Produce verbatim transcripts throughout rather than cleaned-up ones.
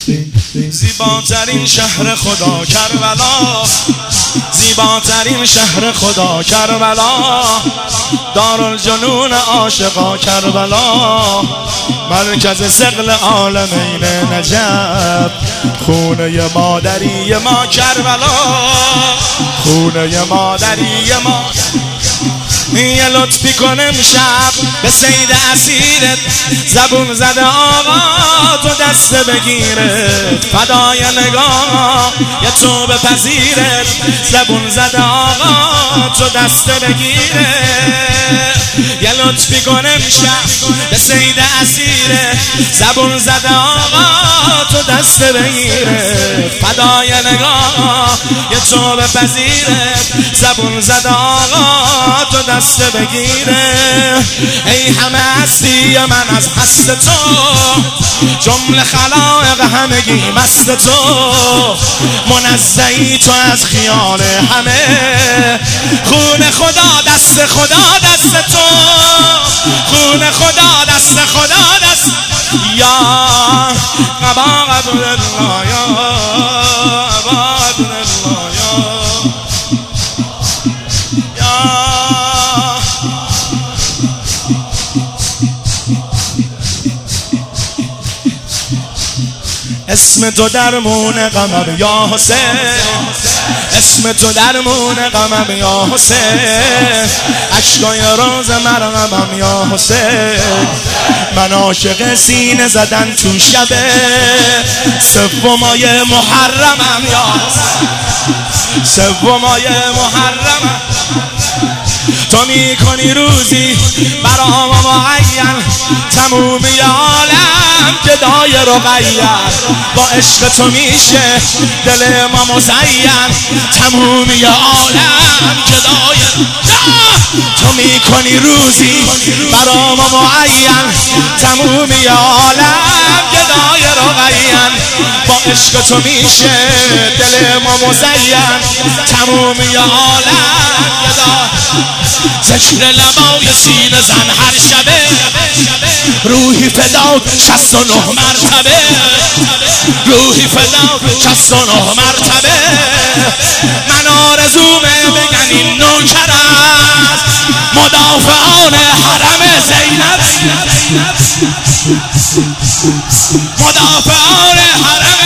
زیباترین شهر خدا کربلا، زیباترین شهر خدا کربلا، دارالجنون عاشقا کربلا، مرکز ثقل عالمین نجف، خونه مادری ما کربلا، خونه مادری ما. یه لطفی کن امشب به سید اسیرت، زبون زده آقا تو دست بگیره، فدای نگاه یه تو بپذیرت، زبون زده آقا تو دست بگیره. یه لطفی کن امشب به سید اسیرت، زبون زده آقا تو دست بگیره، فدای نگاه یه تو بپذیرت، زبون زده آقا تو دست بگیره. ای همه هستی من از هست تو، جمله خلائق همگی مست تو، منزهی تو از خیال همه، خون خدا دست خدا دست تو، خون خدا دست خدا دست. یا ابا عبدالله یا ابا عبدالله یا اسم تو درمون غمم یا حسین، اسم تو درمون غمم یا حسین، اشکای روز مرغمم یا حسین، من عاشق سینه زدن تو شبه سومای محرمم یا حسین، سومای محرمم. تو میکنی روزی برام معین، تمومی عالم گدای رقیه، با عشق تو میشه دل ما مزین، تمومی عالم گدای. تو میکنی روزی برام معین، تمومی عالم گدای رقیه، با عشق تو میشه دل ما مزین، تمومی عالم گدای. ذکر لبای سینه زن هر شبه، روحی فدا شصت و نه مرتبه، روحی فدا شصت و نه مرتبه. من آرزومه بگن این نوکر است، مدافعان حرم زینب، مدافعان حرم.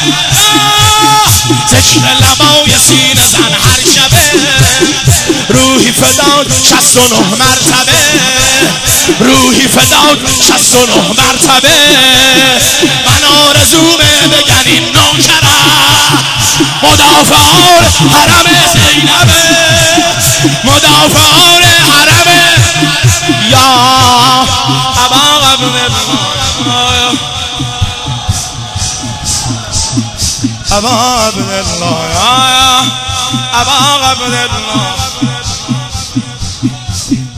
ذکر لبای سینه زن هر شبه، روحی فداد شصت و نه مرتبه، روحی فداد شصت و نه مرتبه. من آرزومه بگن این نوکر مدافعان حرم زینبه، مدافعان حرم. یا ابا عبدالله ابا عبدالله یا ابا عبدالله